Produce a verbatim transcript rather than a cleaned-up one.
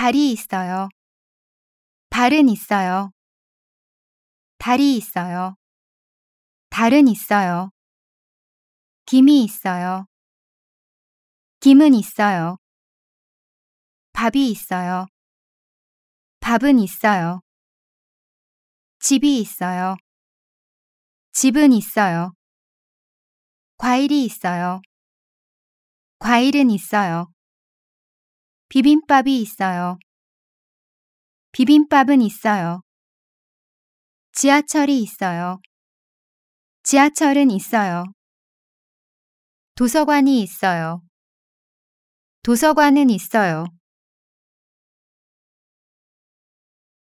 발이 있어요. 발은 있어요. 달이 있어요. 달은 있어요. 김이 있어요. 김은 있어요. 밥이 있어요. 밥은 있어요. 집이 있어요. 집은 있어요. 과일이 있어요. 과일은 있어요. 비빔밥이 있어요. 비빔밥은 있어요. 지하철이 있어요. 지하철은 있어요. 도서관이 있어요. 도서관은 있어요.